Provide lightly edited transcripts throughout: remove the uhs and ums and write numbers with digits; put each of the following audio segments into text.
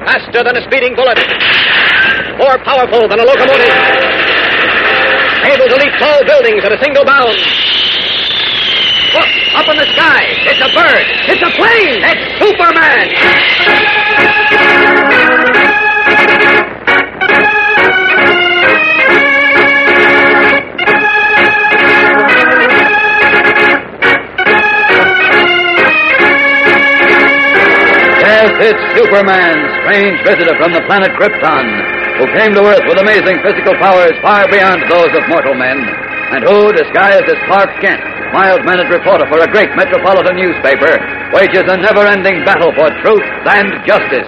faster than a speeding bullet, more powerful than a locomotive, able to leap tall buildings at a single bound. Look, up in the sky. It's a bird. It's a plane. It's Superman. Yes, it's Superman, strange visitor from the planet Krypton, who came to Earth with amazing physical powers far beyond those of mortal men, and who, disguised as Clark Kent, mild-mannered reporter for a great metropolitan newspaper, wages a never-ending battle for truth and justice.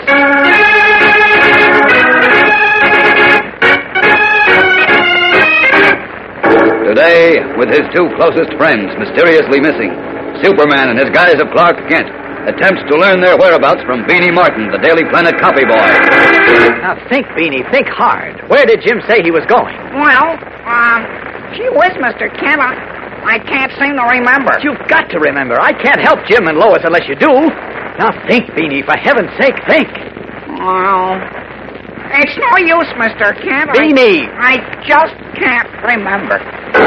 Today, with his two closest friends mysteriously missing, Superman, in his guise of Clark Kent, attempts to learn their whereabouts from Beanie Martin, the Daily Planet copy boy. Now think, Beanie, think hard. Where did Jim say he was going? Well, gee whiz, Mr. Kent, I can't seem to remember. You've got to remember. I can't help Jim and Lois unless you do. Now think, Beanie, for heaven's sake, think. Oh, it's no use, Mr. Kent. Beanie! I just can't remember.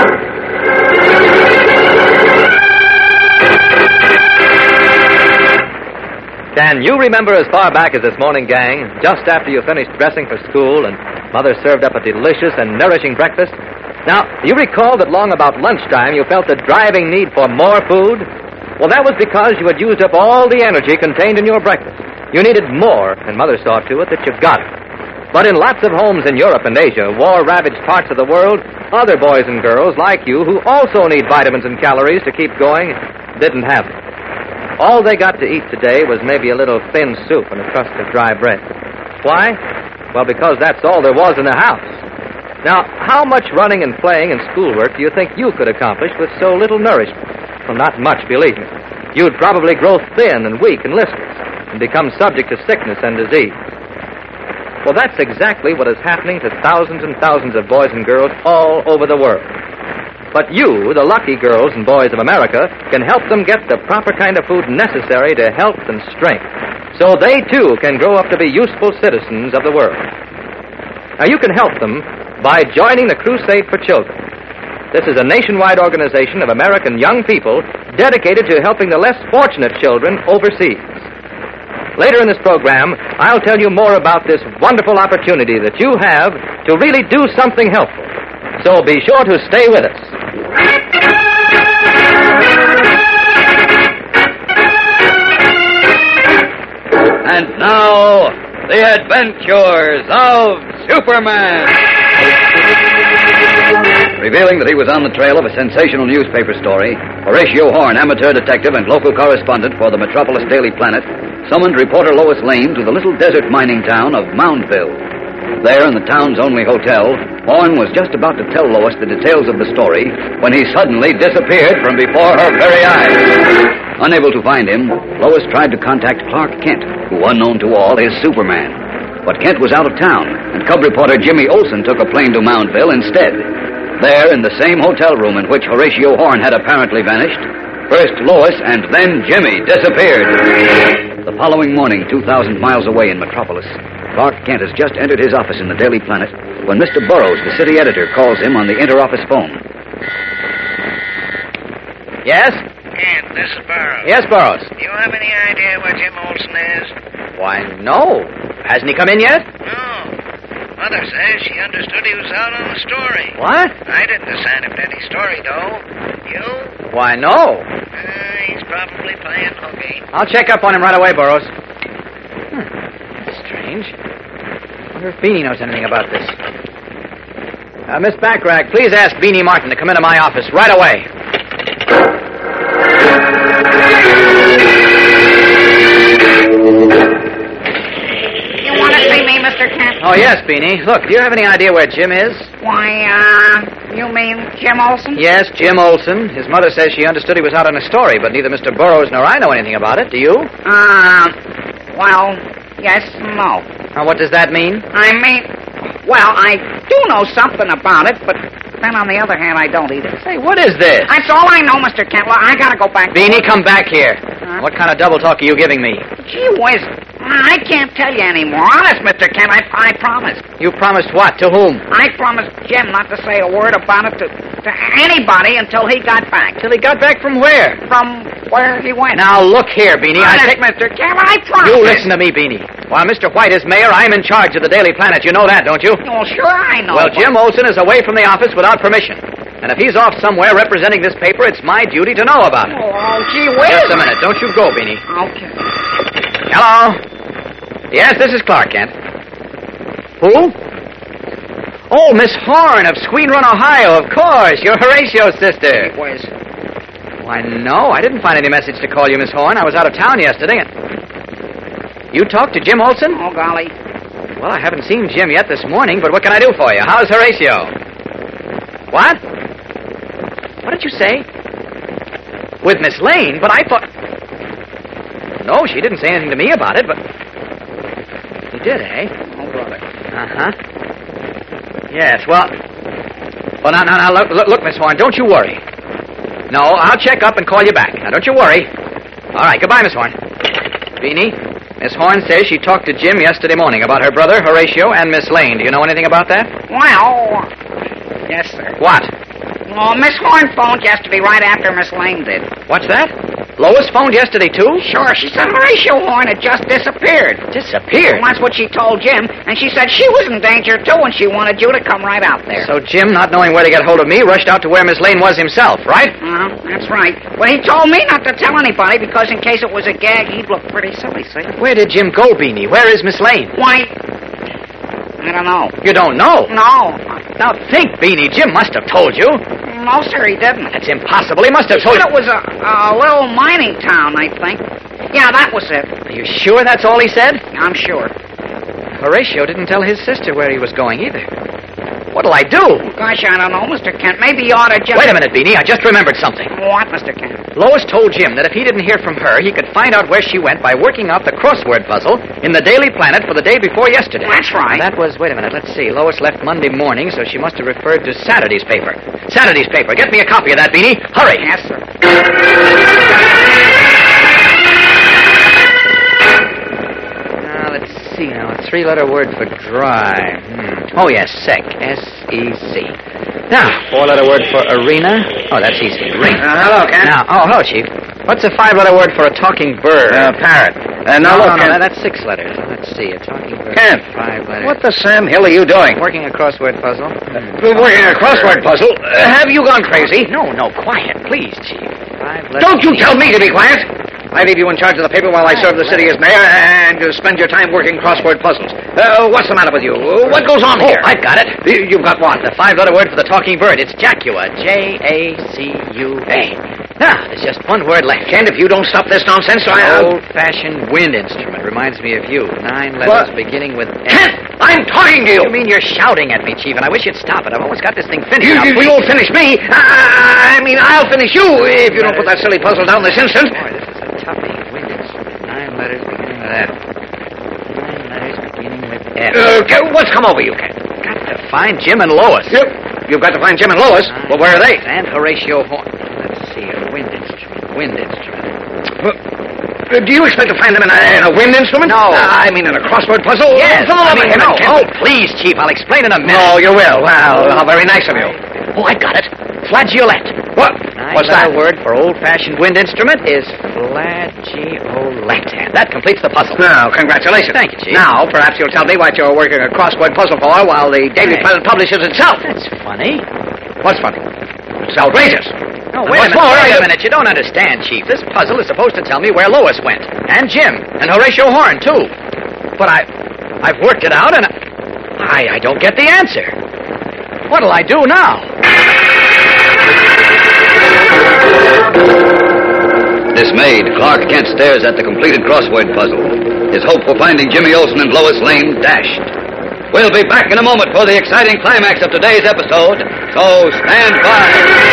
Can you remember as far back as this morning, gang, just after you finished dressing for school and Mother served up a delicious and nourishing breakfast? Now, you recall that long about lunchtime you felt the driving need for more food? Well, that was because you had used up all the energy contained in your breakfast. You needed more, and Mother saw to it that you got it. But in lots of homes in Europe and Asia, war-ravaged parts of the world, other boys and girls like you who also need vitamins and calories to keep going didn't have them. All they got to eat today was maybe a little thin soup and a crust of dry bread. Why? Well, because that's all there was in the house. Now, how much running and playing and schoolwork do you think you could accomplish with so little nourishment? Well, not much, believe me. You'd probably grow thin and weak and listless and become subject to sickness and disease. Well, that's exactly what is happening to thousands and thousands of boys and girls all over the world. But you, the lucky girls and boys of America, can help them get the proper kind of food necessary to health and strength, so they, too, can grow up to be useful citizens of the world. Now, you can help them by joining the Crusade for Children. This is a nationwide organization of American young people dedicated to helping the less fortunate children overseas. Later in this program, I'll tell you more about this wonderful opportunity that you have to really do something helpful. So be sure to stay with us. And now, the adventures of Superman. Revealing that he was on the trail of a sensational newspaper story, Horatio Horn, amateur detective and local correspondent for the Metropolis Daily Planet, summoned reporter Lois Lane to the little desert mining town of Moundville. There, in the town's only hotel, Horn was just about to tell Lois the details of the story when he suddenly disappeared from before her very eyes. Unable to find him, Lois tried to contact Clark Kent, who, unknown to all, is Superman. But Kent was out of town, and cub reporter Jimmy Olsen took a plane to Moundville instead. There, in the same hotel room in which Horatio Horn had apparently vanished, first Lois and then Jimmy disappeared. The following morning, 2,000 miles away in Metropolis, Clark Kent has just entered his office in the Daily Planet when Mr. Burroughs, the city editor, calls him on the inter-office phone. Yes? Kent, this is Burroughs. Yes, Burroughs. Do you have any idea where Jim Olsen is? Why, no. Hasn't he come in yet? No. Mother says she understood he was out on a story. What? I didn't assign him to any story, though. You? Why, no. He's probably playing hooky. I'll check up on him right away, Burroughs. That's strange. I wonder if Beanie knows anything about this. Miss Backrack, please ask Beanie Martin to come into my office right away. You want to see me, Mr. Kent? Oh, yes, Beanie. Look, do you have any idea where Jim is? Why, you mean Jim Olsen? Yes, Jim Olsen. His mother says she understood he was out on a story, but neither Mr. Burroughs nor I know anything about it. Do you? Well, yes, no. Now, what does that mean? I mean, well, I do know something about it, but then on the other hand, I don't either. Say, what is this? That's all I know, Mr. Kent. Well, I gotta go back. Beanie, come back here. What kind of double talk are you giving me? Gee whiz, I can't tell you anymore. Honest, Mr. Kent, I promised. You promised what? To whom? I promised Jim not to say a word about it to anybody until he got back. Till he got back from where? From where he went. Now, look here, Beanie. Honest, Mr. Kent, I promised. You listen to me, Beanie. While Mr. White is mayor, I'm in charge of the Daily Planet. You know that, don't you? Well, sure I know. Well, Jim Olsen is away from the office without permission. And if he's off somewhere representing this paper, it's my duty to know about it. Oh, gee whiz. Just a minute. Don't you go, Beanie. Okay. Hello? Yes, this is Clark Kent. Who? Oh, Miss Horn of Squeen Run, Ohio. Of course. You're Horatio's sister. Gee whiz. Why, no. I didn't find any message to call you, Miss Horn. I was out of town yesterday. And you talked to Jim Olsen? Oh, golly. Well, I haven't seen Jim yet this morning, but what can I do for you? How's Horatio? What? What did you say? With Miss Lane? But I thought... No, she didn't say anything to me about it, but... You did, eh? Oh, brother. Uh-huh. Yes, well... Well, now, look, Miss Horn, don't you worry. No, I'll check up and call you back. Now, don't you worry. All right, goodbye, Miss Horn. Beanie, Miss Horn says she talked to Jim yesterday morning about her brother, Horatio, and Miss Lane. Do you know anything about that? Well, yes, sir. What? Oh, Miss Horn phoned yesterday right after Miss Lane did. What's that? Lois phoned yesterday, too? Sure, she said Horatio Horn had just disappeared. Disappeared? Well, that's what she told Jim, and she said she was in danger, too, and she wanted you to come right out there. So Jim, not knowing where to get hold of me, rushed out to where Miss Lane was himself, right? That's right. But he told me not to tell anybody, because in case it was a gag, he'd look pretty silly, see? Where did Jim go, Beanie? Where is Miss Lane? Why, I don't know. You don't know? No. Now think, Beanie. Jim must have told you. No, sir, he didn't. That's impossible. He must have told He you. said it was a little mining town, I think. Yeah, that was it. Are you sure that's all he said? I'm sure. Horatio didn't tell his sister where he was going either. What'll I do? Gosh, I don't know, Mr. Kent. Maybe you ought to just... Wait a minute, Beanie. I just remembered something. What, Mr. Kent? Lois told Jim that if he didn't hear from her, he could find out where she went by working out the crossword puzzle in the Daily Planet for the day before yesterday. That's right. And that was, wait a minute, let's see. Lois left Monday morning, so she must have referred to Saturday's paper. Saturday's paper. Get me a copy of that, Beanie. Hurry. Yes, sir. Now, let's see now. A three-letter word for dry. Oh, yes, sec. S-E-C. Now, four-letter word for arena. Oh, that's easy. Ring. Hello, Kent. Now, hello, Chief. What's a five-letter word for a talking bird? Parrot. No, look, Kent. that's six letters. Let's see, a talking bird. Kent. Five letters. What the Sam Hill are you doing? Working a crossword puzzle. Working a crossword puzzle? Have you gone crazy? No, quiet, please, Chief. Five letters. Don't you tell me to be quiet. I leave you in charge of the paper while I serve the city as mayor, and spend your time working crossword puzzles. What's the matter with you? What goes on here? I've got it. You've got what? The five-letter word for the talking bird. It's Jacua. J-A-C-U-A. Now, there's just one word left. Kent, if you don't stop this nonsense, Old-fashioned wind instrument. Reminds me of you. 9 letters beginning with N. Kent, I'm talking to you. You mean you're shouting at me, Chief, and I wish you'd stop it. I've almost got this thing finished. Now, You please. won't finish me. I'll finish you if you don't put that silly puzzle down this instant. Boy, this is a toughie. Wind instrument. 9 letters beginning with F. 9 letters beginning with F. What's come over you, Kent? Got to find Jim and Lois. Yep. You've got to find Jim and Lois. Well, where are they? And Horatio Horn. Let's see, a wind instrument. Wind instrument. Do you expect to find them in a wind instrument? No. I mean in a crossword puzzle? Yes. For the love of heaven, no. Kent. Oh, please, Chief. I'll explain in a minute. No, you will. Well, how very nice of you. Oh, I got it. Flageolet. What? What's that? The word for old-fashioned wind instrument is flageolet. And that completes the puzzle. Now, congratulations. Thank you, Chief. Now, perhaps you'll tell me what you're working a crossword puzzle for while the Daily Planet publishes itself. That's funny. What's funny? It's outrageous. No, And wait a what's minute. more, Wait a minute. You don't understand, Chief. This puzzle is supposed to tell me where Lois went. And Jim. And Horatio Horn, too. But I've worked it out, and I don't get the answer. What'll I do now? Dismayed, Clark Kent stares at the completed crossword puzzle. His hope for finding Jimmy Olsen and Lois Lane dashed. We'll be back in a moment for the exciting climax of today's episode, so stand by.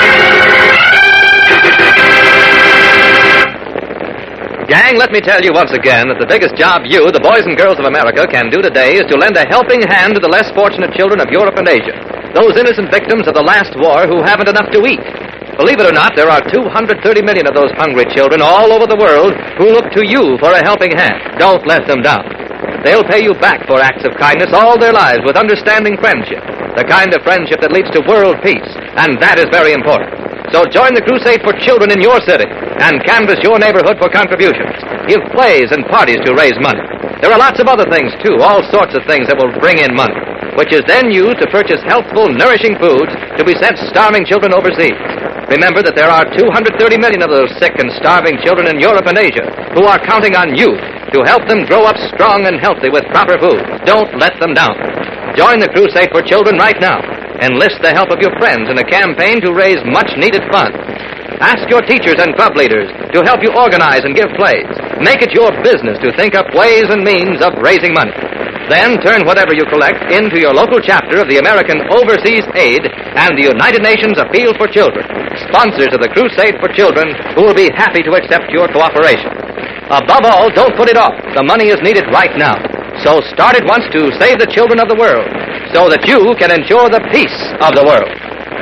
Gang, let me tell you once again that the biggest job you, the boys and girls of America, can do today is to lend a helping hand to the less fortunate children of Europe and Asia, those innocent victims of the last war who haven't enough to eat. Believe it or not, there are 230 million of those hungry children all over the world who look to you for a helping hand. Don't let them down. They'll pay you back for acts of kindness all their lives with understanding friendship, the kind of friendship that leads to world peace, and that is very important. So join the crusade for children in your city and canvass your neighborhood for contributions. Give plays and parties to raise money. There are lots of other things, too, all sorts of things that will bring in money, which is then used to purchase healthful, nourishing foods to be sent starving children overseas. Remember that there are 230 million of those sick and starving children in Europe and Asia who are counting on you to help them grow up strong and healthy with proper food. Don't let them down. Join the crusade for children right now. Enlist the help of your friends in a campaign to raise much-needed funds. Ask your teachers and club leaders to help you organize and give plays. Make it your business to think up ways and means of raising money. Then turn whatever you collect into your local chapter of the American Overseas Aid and the United Nations Appeal for Children, sponsors of the Crusade for Children, who will be happy to accept your cooperation. Above all, don't put it off. The money is needed right now. So start at once to save the children of the world, so that you can ensure the peace of the world.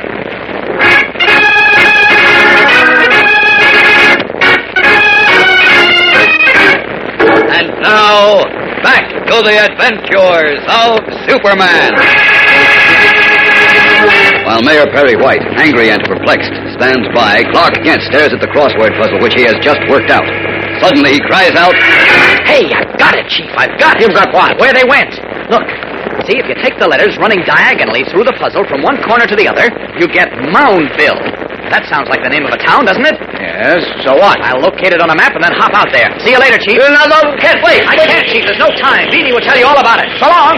And now, back to the adventures of Superman. While Mayor Perry White, angry and perplexed, stands by, Clark Kent stares at the crossword puzzle which he has just worked out. Suddenly, he cries out, Hey, I've got it, Chief. I've got it. You've got what? Where they went. Look. See, if you take the letters running diagonally through the puzzle from one corner to the other, you get Moundville. That sounds like the name of a town, doesn't it? Yes, so what? I'll locate it on a map and then hop out there. See you later, Chief. No, can't wait. I can't, Chief. There's no time. Beanie will tell you all about it. So long.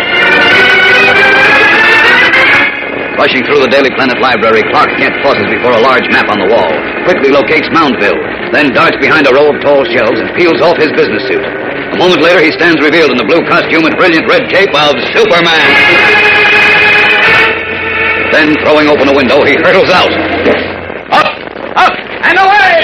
Rushing through the Daily Planet library, Clark Kent pauses before a large map on the wall, quickly locates Moundville, then darts behind a row of tall shelves and peels off his business suit. A moment later, he stands revealed in the blue costume and brilliant red cape of Superman. Then, throwing open a window, he hurtles out. Up, and away!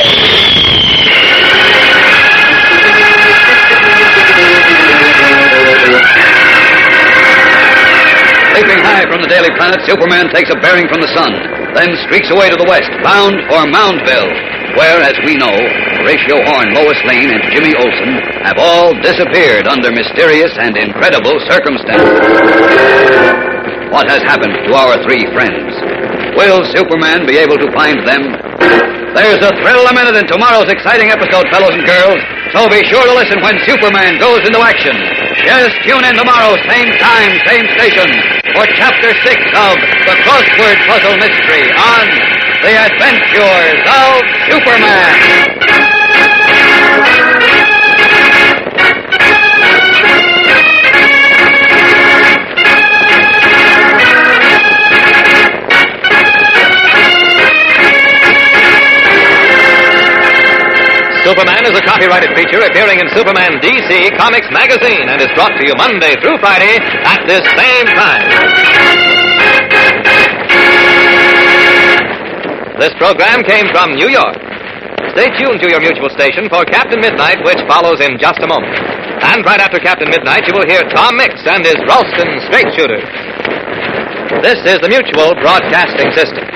Leaping high from the Daily Planet, Superman takes a bearing from the sun, then streaks away to the west, bound for Moundville, where, as we know, Horatio Horn, Lois Lane, and Jimmy Olsen have all disappeared under mysterious and incredible circumstances. What has happened to our three friends? Will Superman be able to find them? There's a thrill a minute in tomorrow's exciting episode, fellows and girls, so be sure to listen when Superman goes into action. Yes, tune in tomorrow, same time, same station, for Chapter 6 of The Crossword Puzzle Mystery on The Adventures of Superman. Superman is a copyrighted feature appearing in Superman DC Comics magazine and is brought to you Monday through Friday at this same time. This program came from New York. Stay tuned to your mutual station for Captain Midnight, which follows in just a moment. And right after Captain Midnight, you will hear Tom Mix and his Ralston Straight Shooter. This is the Mutual Broadcasting System.